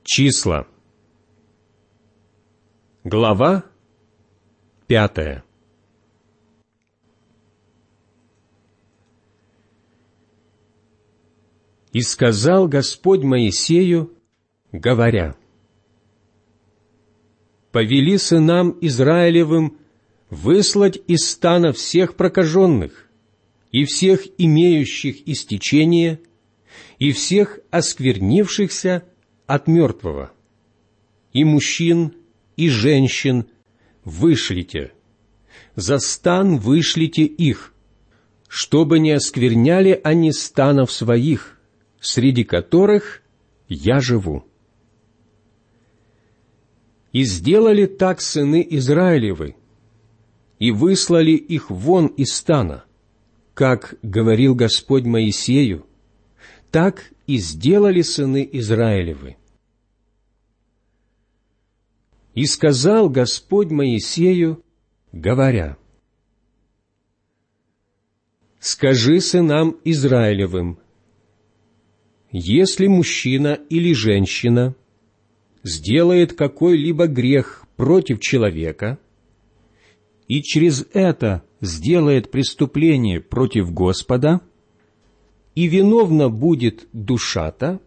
Числа. Глава 5. «И сказал Господь Моисею, говоря: повели сынам Израилевым выслать из стана всех прокаженных, и всех имеющих истечение, и всех осквернившихся от мертвого, и мужчин, и женщин вышлите, за стан вышлите их, чтобы не оскверняли они станов своих, среди которых я живу. И сделали так сыны Израилевы, и выслали их вон из стана, как говорил Господь Моисею, так и сделали сыны Израилевы. И сказал Господь Моисею, говоря: скажи сынам Израилевым: если мужчина или женщина сделает какой-либо грех против человека и через это сделает преступление против Господа, и виновна будет душа-то,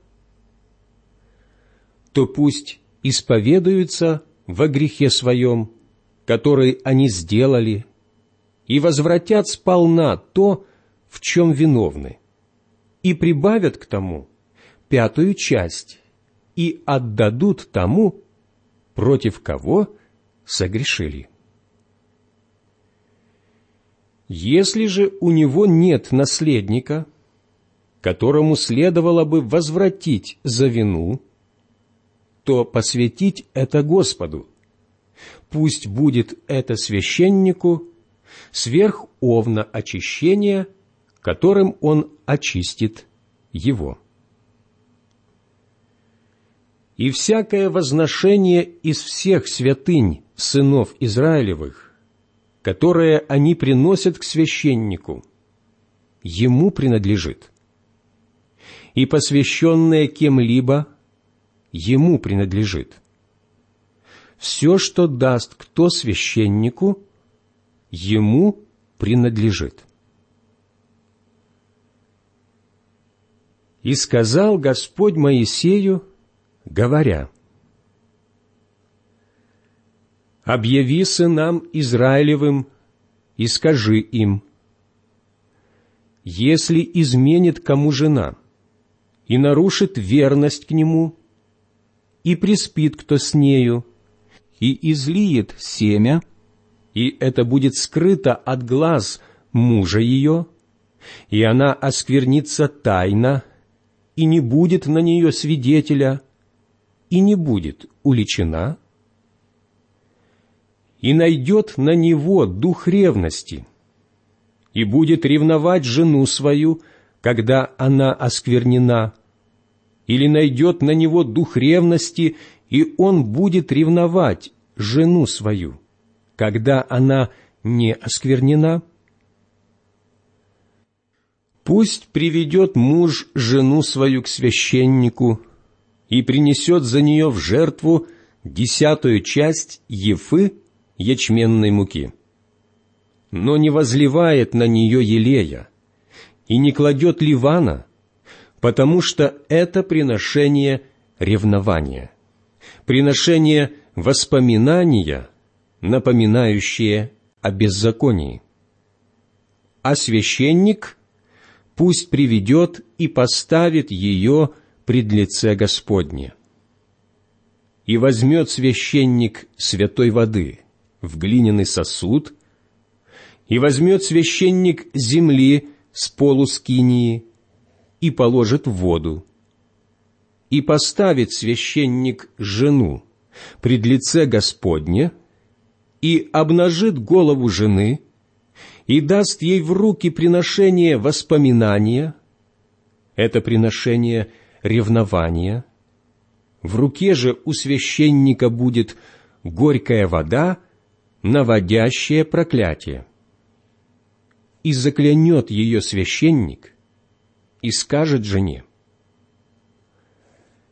то пусть исповедуются во грехе своем, который они сделали, и возвратят сполна то, в чем виновны, и прибавят к тому 5 часть, и отдадут тому, против кого согрешили. Если же у него нет наследника, которому следовало бы возвратить за вину, то посвятить это Господу. Пусть будет это священнику сверх овна очищения, которым он очистит его. И всякое возношение из всех святынь сынов Израилевых, которое они приносят к священнику, ему принадлежит. И посвященное кем-либо ему принадлежит. Все, что даст кто священнику, ему принадлежит. И сказал Господь Моисею, говоря: объяви сынам Израилевым и скажи им: если изменит кому жена и нарушит верность к нему, и приспит кто с нею, и излиет семя, и это будет скрыто от глаз мужа ее, и она осквернится тайно, и не будет на нее свидетеля, и не будет уличена, и найдет на него дух ревности, и будет ревновать жену свою, когда она осквернена, или найдет на него дух ревности, и он будет ревновать жену свою, когда она не осквернена, пусть приведет муж жену свою к священнику и принесет за нее в жертву 10 часть ефы ячменной муки, но не возливает на нее елея и не кладет ливана, потому что это приношение ревнования, приношение воспоминания, напоминающее о беззаконии. А священник пусть приведет и поставит ее пред лице Господне. И возьмет священник святой воды в глиняный сосуд, и возьмет священник земли с полу скинии, и положит в воду, и поставит священник жену пред лице Господне, и обнажит голову жены, и даст ей в руки приношение воспоминания, это приношение ревнования. В руке же у священника будет горькая вода, наводящая проклятие. И заклянет ее священник, и скажет жене: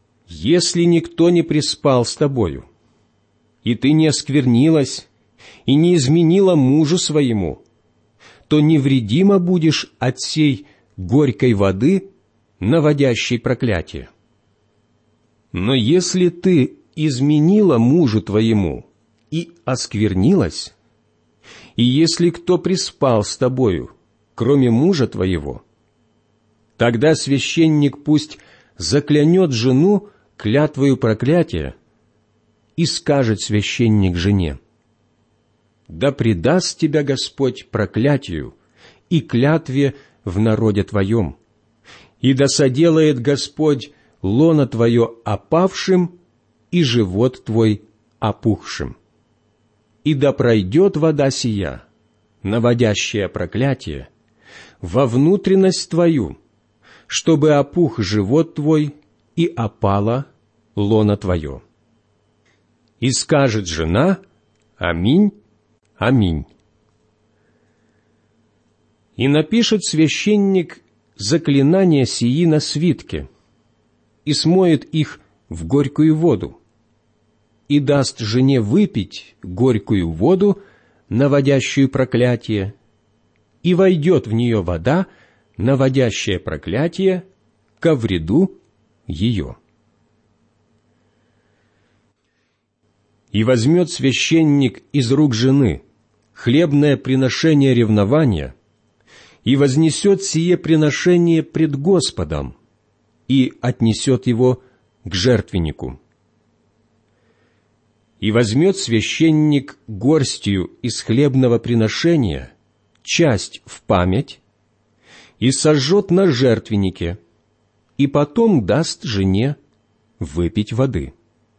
Если никто не приспал с тобою, и ты не осквернилась и не изменила мужу своему, то невредима будешь от сей горькой воды, наводящей проклятие. Но если ты изменила мужу твоему и осквернилась, и если кто приспал с тобою, кроме мужа твоего, тогда священник пусть заклянет жену клятвою проклятия, и скажет священник жене: да предаст тебя Господь проклятию и клятве в народе твоем, и да соделает Господь лоно твое опавшим и живот твой опухшим. И да пройдет вода сия, наводящая проклятие, во внутренность твою, чтобы опух живот твой и опало лоно твое. И скажет жена: аминь, аминь. И напишет священник заклинания сии на свитке, и смоет их в горькую воду, и даст жене выпить горькую воду, наводящую проклятие, и войдет в нее вода, наводящая проклятие, ко вреду ее. И возьмет священник из рук жены хлебное приношение ревнования, и вознесет сие приношение пред Господом, и отнесет его к жертвеннику. И возьмет священник горстью из хлебного приношения часть в память, и сожжет на жертвеннике, и потом даст жене выпить воды.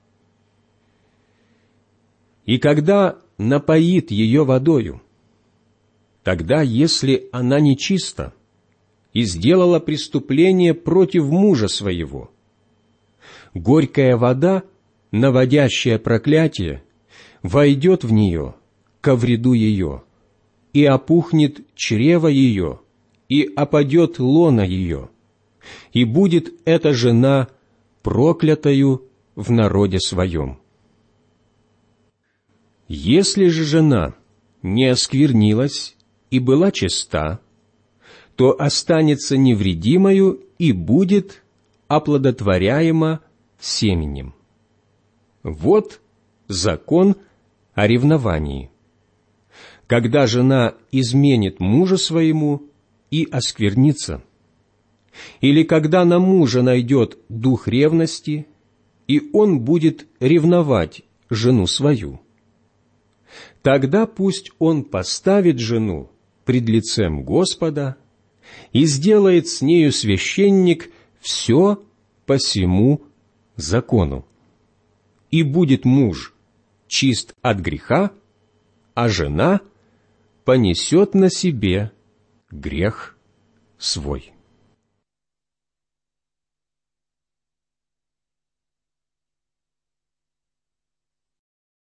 И когда напоит ее водою, тогда, если она нечиста и сделала преступление против мужа своего, горькая вода, наводящая проклятие, войдет в нее ко вреду ее, и опухнет чрево ее, и опадет лона ее, и будет эта жена проклятою в народе своем. Если же жена не осквернилась и была чиста, то останется невредимою и будет оплодотворяема семенем. Вот закон о ревновании. Когда жена изменит мужу своему и осквернится, или когда на мужа найдет дух ревности, и он будет ревновать жену свою, тогда пусть он поставит жену пред лицем Господа и сделает с нею священник все по сему закону. И будет муж чист от греха, а жена понесет на себе грех свой.